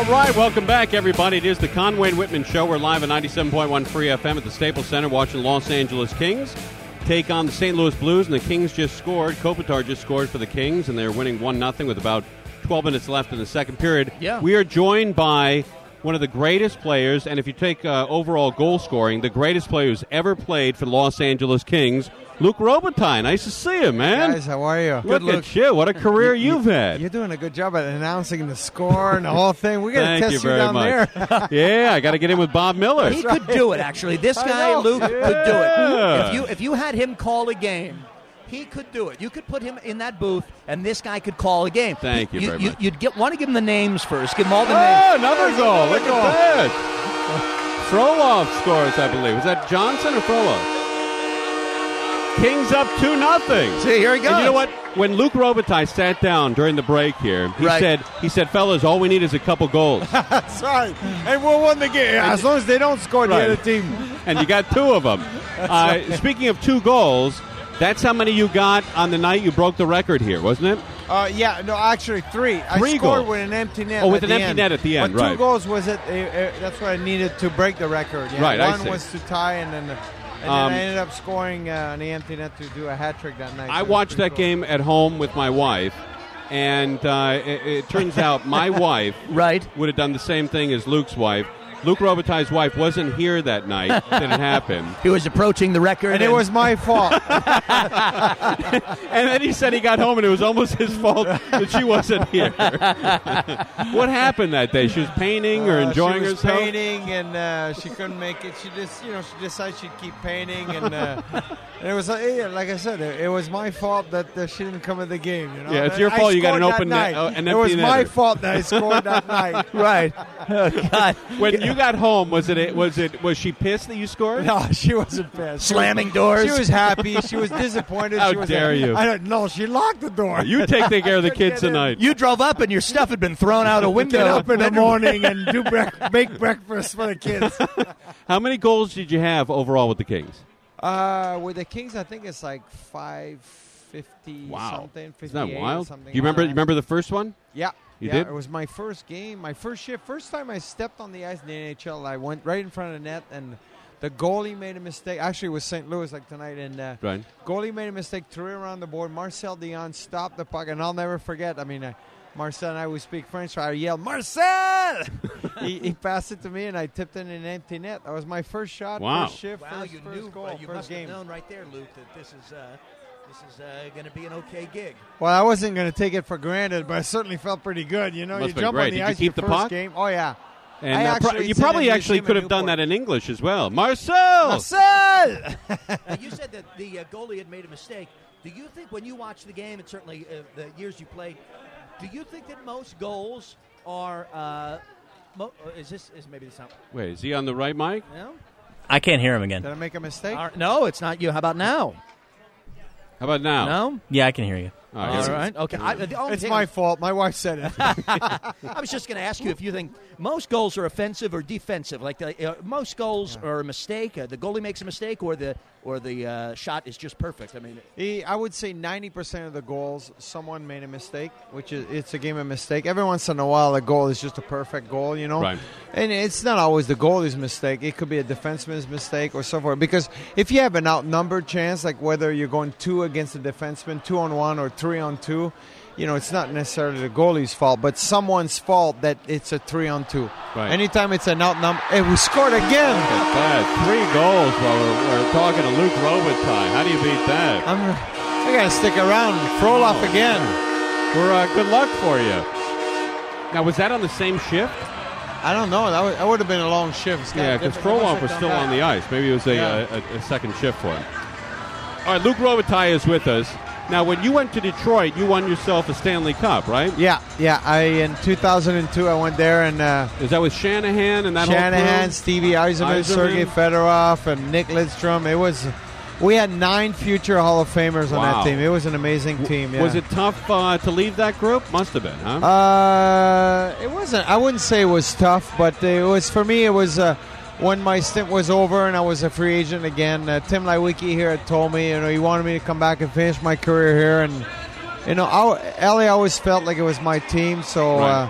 All right, welcome back, everybody. It is the Conway and Whitman Show. We're live at 97.1 Free FM at the Staples Center watching Los Angeles Kings take on the St. Louis Blues, and the Kings just scored. Kopitar just scored for the Kings, and they're winning 1-0 with about 12 minutes left in the second period. Yeah. We are joined by one of the greatest players, and if you take overall goal scoring, the greatest player who's ever played for the Los Angeles Kings, Luc Robitaille. Nice to see you, man. Guys, how are you? Look at you. What a career you've had. You're doing a good job at announcing the score and the whole thing. We're going to test you down much. there. Yeah, I got to get in with Bob Miller. He could do it, actually. This guy, Luke, could do Yeah. it. If you had him call a game, he could do it. You could put him in that booth, and this guy could call a game. Thank you very much. You'd want to give him the names first. Give him all the Oh, names. another goal. Look at that. Frolov scores, I believe. Was that Johnson or Frolov? Kings up 2-0. See, here he goes. And you know what? When Luc Robitaille sat down during the break here, he said, fellas, all we need is a couple goals. That's right. And we'll win the game. As long as they don't score the other team. And you got two of them. Speaking of 2 goals, that's how many you got on the night you broke the record here, wasn't it? Actually 3. I scored goals. with an empty net. Oh, with an empty net at the end, but right. 2 goals was it. That's what I needed to break the record. Yeah. Right, I One see. was to tie, and then I ended up scoring on the empty net to do a hat trick that night. I So watched that cool. game at home with my wife, and it turns out my wife would have done the same thing as Luke's wife. Luc Robitaille's wife wasn't here that night that it happened. He was approaching the record. And it was my fault. And then he said he got home and it was almost his fault that she wasn't here. What happened that day? She was painting or enjoying she was herself? painting, and she couldn't make it. She just, she decided she'd keep painting, and it was like I said, it was my fault that she didn't come to the game. You know? Yeah, it's your fault. You got an open night. net. An it was empty my netter. fault that I scored that night. Right. Oh, God. When you got home, was she pissed that you scored? No, she wasn't pissed. Slamming doors. She was happy. She was disappointed. How she was dare you. I don't know. She locked the door. You take care of the kids Get in. tonight. You drove up and your stuff had been thrown out a window. Get up in the morning and make breakfast for the kids. How many goals did you have overall with the Kings? With the Kings, I think it's like 550 something. 58, Isn't that wild? Something You like that. remember the first one? Yeah. You yeah, did? It was my first game, my first shift. First time I stepped on the ice in the NHL, I went right in front of the net, and the goalie made a mistake. Actually, it was St. Louis like tonight, and Right. goalie made a mistake, threw it around the board. Marcel Dion stopped the puck, and I'll never forget. I mean, Marcel and I would speak French, so I yelled, Marcel! he passed it to me, and I tipped it in an empty net. That was my first shot, Wow. first shift, Wow, first, you first knew, goal, you first must game. have known right there, Luke, that this is going to be an okay gig. Well, I wasn't going to take it for granted, but I certainly felt pretty good. You know, Must've you been jump great. on the Did you ice keep your the first puck? game. Oh, yeah. And I actually you said probably in the actually museum could in have done Newport. that in English as well. Marcel! Marcel! Now, you said that the goalie had made a mistake. Do you think when you watch the game, and certainly the years you played, do you think that most goals are maybe this not? Wait, is he on the right mic? No? I can't hear him again. Did I make a mistake? No, it's not you. How about now? How about now? No? Yeah, I can hear you. All All right. Okay. It's my fault. My wife said it. I was just going to ask you if you think most goals are offensive or defensive. Like most goals are a mistake. The goalie makes a mistake, or the shot is just perfect. I mean, I would say 90% of the goals, someone made a mistake, which is it's a game of mistake. Every once in a while, a goal is just a perfect goal, you know. Right. And it's not always the goalie's mistake. It could be a defenseman's mistake or so forth. Because if you have an outnumbered chance, like whether you're going 2 against a defenseman, 2-on-1 or 3-on-2, you know, it's not necessarily the goalie's fault, but someone's fault that it's a 3-on-2. Right. Anytime it's an outnumber, hey, we scored again. Look at that. 3 goals while we're talking to Luc Robitaille. How do you beat that? I got to stick around. Frolov again. We're good luck for you. Now, was that on the same shift? I don't know. That would have been a long shift. Yeah, because Frolov was still on the ice. Maybe it was a second shift for him. All right, Luc Robitaille is with us. Now, when you went to Detroit, you won yourself a Stanley Cup, right? Yeah. In 2002, I went there, and Is that with Shanahan and that Shanahan, whole crew? Stevie Yzerman, Sergei Fedorov, and Nick Lidstrom. We had 9 future Hall of Famers on that team. It was an amazing team. Yeah. Was it tough to leave that group? Must have been, huh? It wasn't. I wouldn't say it was tough, but it was for me. It was when my stint was over and I was a free agent again. Tim Lewicki here had told me, he wanted me to come back and finish my career here, and LA always felt like it was my team, so. Right.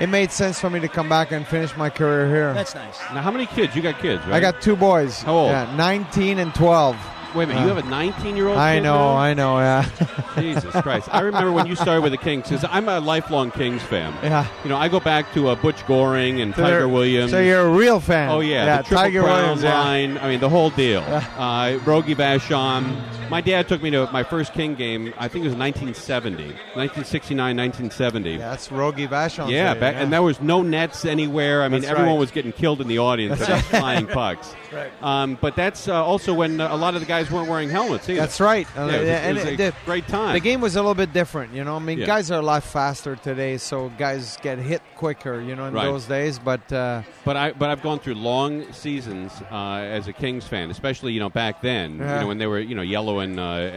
it made sense for me to come back and finish my career here. That's nice. Now, how many kids? You got kids, right? I got 2 boys. How old? Yeah, 19 and 12. Wait a minute, you have a 19-year-old I kid know, now? yeah. Jesus Christ. I remember when you started with the Kings, because I'm a lifelong Kings fan. Yeah. You know, I go back to Butch Goring and So Tiger you're- Williams. So you're a real fan. Oh, yeah. The Triple Tiger Crown Williams. line. I mean, the whole deal. Rogie Vachon. My dad took me to my first King game, I think it was 1970. 1969, 1970. Yeah, that's Rogie Vachon. Yeah, and there was no nets anywhere. I mean, That's everyone right. was getting killed in the audience with those flying pucks. Right. But that's also when a lot of the guys weren't wearing helmets either. That's right. Yeah, it was a great time. The game was a little bit different, you know. I mean, Yeah. guys are a lot faster today, so guys get hit quicker, you know, in Right. those days. But But I've gone through long seasons as a Kings fan, especially back then, Yeah. when they were yellow and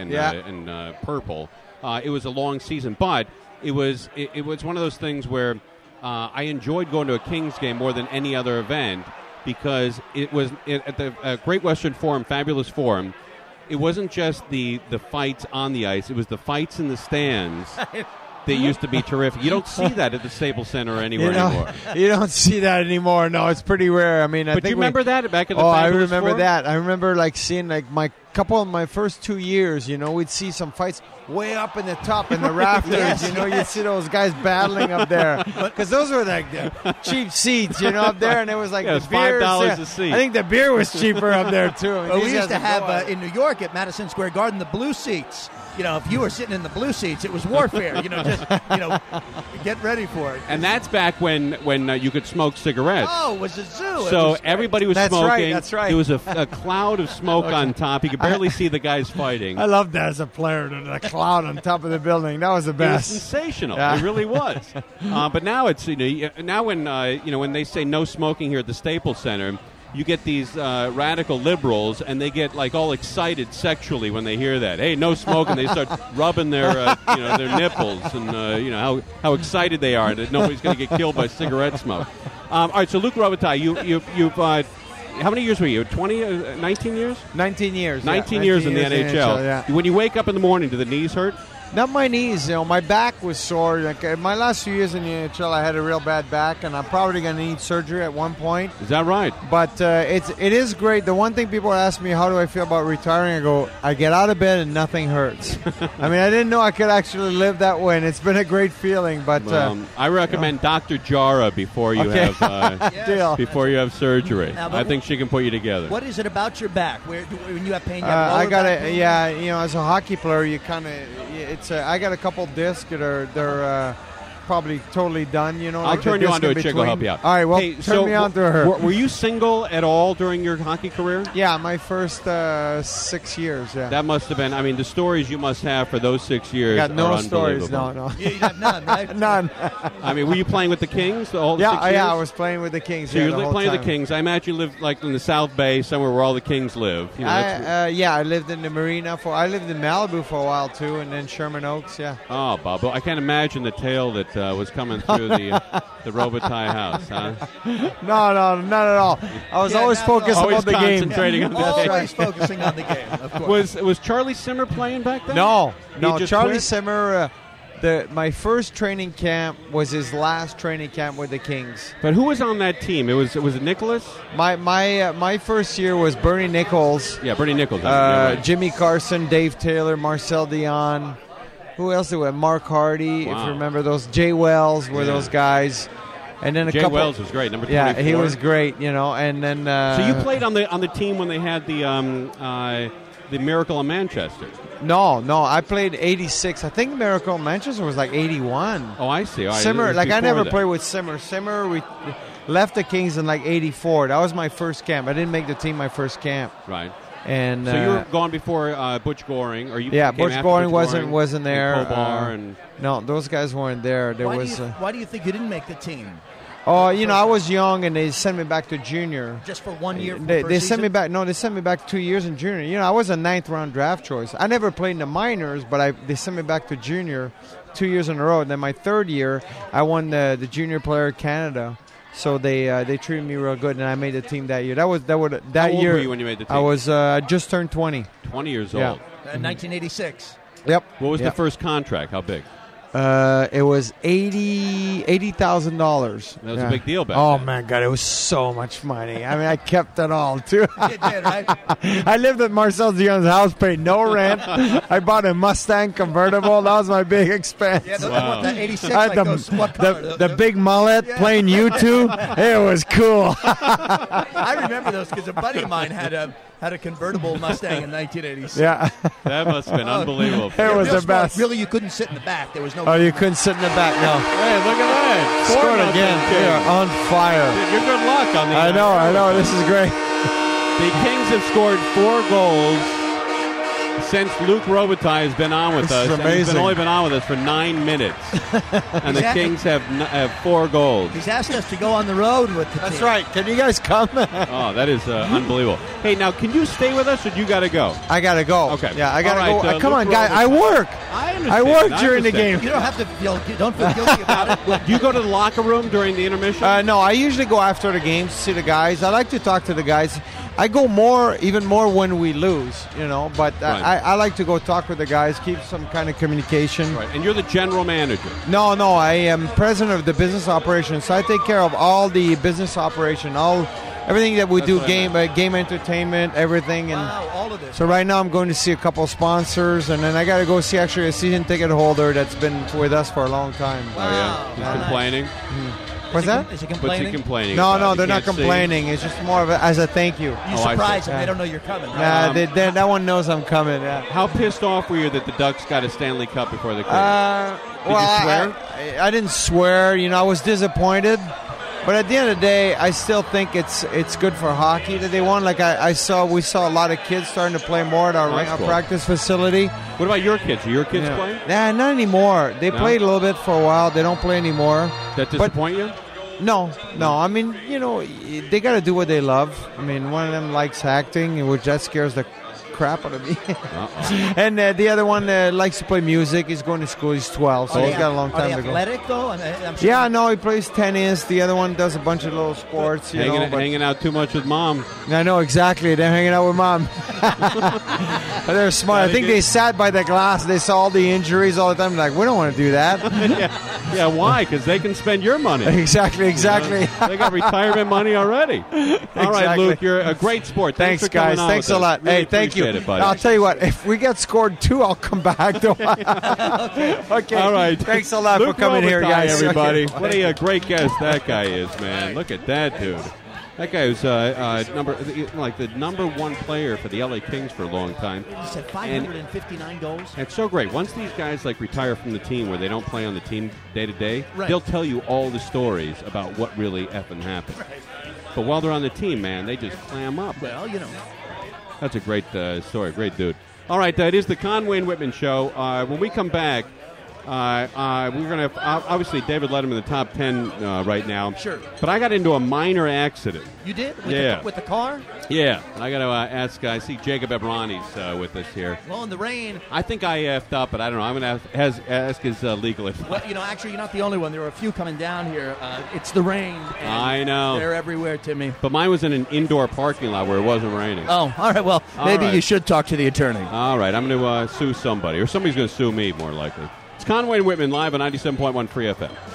purple. It was a long season, but it was one of those things where I enjoyed going to a Kings game more than any other event because it was at the Great Western Forum, Fabulous Forum. It wasn't just the fights on the ice; it was the fights in the stands. They used to be terrific. You don't see that at the Staples Center or anywhere anymore. you don't see that anymore. No, it's pretty rare. I mean, I But think you remember that back in the Oh, I Fabulous remember Forum? that. I remember seeing my couple of my first 2 years. You know, we'd see some fights way up in the top in the rafters. Yes. You know, you'd see those guys battling up there because those were like the cheap seats. You know, up there, and it was like Yeah, it the was $5 beers, a seat. I think the beer was cheaper up there too. I mean, Well, we these used guys to would have go out. in New York at Madison Square Garden the blue seats. You know, if you were sitting in the blue seats, it was warfare. Get ready for it. And that's back when you could smoke cigarettes. Oh, it was a zoo. It So was great. everybody was That's smoking. right, that's right. There was a cloud of smoke on top. You could barely see the guys fighting. I loved that as a player. The cloud on top of the building. That was the It was best. sensational. Yeah. It really was. But now it's now when they say no smoking here at the Staples Center, you get these radical liberals, and they get all excited sexually when they hear that. Hey, no smoking! They start rubbing their their nipples, and how excited they are that nobody's going to get killed by cigarette smoke. All right, so Luc Robitaille, you've how many years were you? 20, 19 years? 19 years. 19 years in the NHL. Yeah. When you wake up in the morning, do the knees hurt? Not my knees, my back was sore. My last few years in the NHL, I had a real bad back, and I'm probably going to need surgery at one point. Is that right? But it is great. The one thing people ask me, how do I feel about retiring? I go, I get out of bed and nothing hurts. I mean, I didn't know I could actually live that way, and it's been a great feeling. But I recommend Dr. Jara before you Okay. have deal. before you have surgery. Now, but I think she can put you together. What is it about your back? When you have pain, you have I lower got back a pain? as a hockey player, you kind of I got a couple discs that they're probably totally done. I'll like the turn you disc on to in a chick. I'll between. help you out. All right, well, Hey, turn me on to her. Were you single at all during your hockey career? Yeah, my first 6 years. Yeah, That must have been. I mean, the stories you must have for those 6 years. got no are stories. unbelievable. No. You have none, right? None. I mean, were you playing with the Kings the whole 6 Yeah, years? yeah, I was playing with the Kings. So yeah, you're the whole playing with time. the Kings. I imagine you lived in the South Bay, somewhere where all the Kings live. I lived in the marina I lived in Malibu for a while too, and then Sherman Oaks. Yeah. Oh, Bob, I can't imagine the tale that was coming through the Robitaille house, huh? No, not at all. I was Yeah, always not at all. focused Always about the game. concentrating on that. Always focusing on the game, of course. Was Charlie Simmer playing back then? No, He just Charlie quit? Simmer. My first training camp was his last training camp with the Kings. But who was on that team? Was it Nicholas? My first year was Bernie Nichols, Yeah, Bernie Nichols. Yeah, right. Jimmy Carson, Dave Taylor, Marcel Dion. Who else did we have? Mark Hardy, if Wow. you remember those. Jay Wells were Yeah. those guys. And then a Jay couple. Wells was great, number 24. Yeah, he was great, And then. So you played on the team when they had the Miracle in Manchester. No, I played 86. I think Miracle in Manchester was like 81. Oh, I see. All right. It Simmer, was I before never that. played with Simmer. Simmer, we left the Kings in like 84. That was my first camp. I didn't make the team my first camp. Right. And So you were gone before Butch Goring, or you? yeah, came Butch after Goring Butch wasn't there. And Kobar and no, those guys weren't there. There Why was. why do you think you didn't make the team? I was young, and they sent me back to junior. Just for 1 year? They sent me back. No, they sent me back 2 years in junior. I was a 9th round draft choice. I never played in the minors, but they sent me back to junior 2 years in a row. And then my third year, I won the Junior Player of Canada. So they treated me real good, and I made the team that year. That How old year. were you when you made the team? I was just turned 20. 20 years Yeah. old. 1986. Yep. What was the first contract? How big? It was $80,000. That was a big deal back Oh, then. man, God, it was so much money. I mean, I kept it all, too. You did, right? I lived at Marcel Dion's house, paid no rent. I bought a Mustang convertible. That was my big expense. Yeah, Wow. that 86, I had like what color? the big mullet playing U2. It was cool. I remember those because a buddy of mine had a convertible Mustang in 1986. Yeah. That must have been unbelievable. It was Real the smart. best. Really, you couldn't sit in the back. There was no. Oh, you couldn't sit in the back. No. Hey, look at that. Scored again. They are on fire. You're good luck on the I know. This is great. The Kings have scored 4 goals since Luc Robitaille has been on with This us. is And he's amazing. only been on with us for 9 minutes. And the Exactly. Kings have 4 goals. He's asked us to go on the road with the That's team. right. Can you guys come? Oh, that is unbelievable. Hey, now, can you stay with us or do you got to go? I gotta go. Okay. Yeah, I gotta All right, go. Come Luc on, guy. I Robitaille. work. I understand. I work I during the understand. game. You don't have to feel guilty about it. Do you go to the locker room during the intermission? No, I usually go after the games to see the guys. I like to talk to the guys. I go even more when we lose, but Right. I like to go talk with the guys, keep some kind of communication. Right. And you're the general manager. No, I am president of the business operations, so I take care of all the business operation, everything that we That's do, what I game entertainment, everything. And Wow, all of this. so right now I'm going to see a couple sponsors, and then I got to go see actually a season ticket holder that's been with us for a long time. Oh, yeah. He's Wow. complaining. What's that? Is he What's complaining? he complaining No, about? He they're not can't see? complaining. It's just more of as a thank you. You Oh, I surprise see. them. They Yeah. don't know you're coming. Right? Nah, that one knows I'm coming. Yeah. How pissed off were you that the Ducks got a Stanley Cup before the Kings? Well, you swear? I didn't swear. I was disappointed, but at the end of the day, I still think it's good for hockey that they won. Like we saw a lot of kids starting to play more at our That's cool. practice facility. What about your kids? Are your kids Yeah. playing? Nah, not anymore. They No? played a little bit for a while. They don't play anymore. That disappoint you? No. I mean, they got to do what they love. I mean, one of them likes acting, which that scares the crap out of me. And the other one likes to play music. He's going to school. He's 12, so Are he's they- got a long Are time they to go. athletic though? I'm sure. Yeah, no, he plays tennis. The other one does a bunch of little sports. Hanging out too much with mom. I know exactly. They're hanging out with mom. They're smart. I think they sat by the glass. They saw all the injuries all the time. Like, we don't want to do that. Yeah, why? Because they can spend your money. Exactly. They got retirement money already. All right, Exactly. Luke, you're a great sport. Thanks, for coming guys. on Thanks with a us. lot. Really Hey, thank you. appreciate it, buddy. I'll tell you what. If we get scored 2, I'll come back. Okay. All right. Thanks a lot Luke for coming here, Robitaille, guys. everybody. Okay. What a great guest that guy is, man. Look at that dude. That guy was the number 1 player for the LA Kings for a long time. You said 559 goals. It's so great. Once these guys retire from the team where they don't play on the team day to day, Right. they'll tell you all the stories about what really effing happened. But while they're on the team, man, they just clam up. Well, That's a great story. Great dude. All right, it is the Conway and Whitman Show. When we come back, we're going to have, obviously, David Letterman in the top 10 right now. Sure. But I got into a minor accident. you did Yeah. with the car. Yeah. And I got to ask, I see Jacob Ebrani's with us here. Well, in the rain. I think I effed up, but I don't know. I'm going to ask his legal advice. Well, actually, you're not the only one. There were a few coming down here. It's the rain. And I know. They're everywhere, Timmy. But mine was in an indoor parking lot where it wasn't raining. Oh, all right. Well, All maybe right. you should talk to the attorney. All right, I'm going to sue somebody, or somebody's going to sue me, more likely. It's Conway and Whitman live on 97.1 Free FM.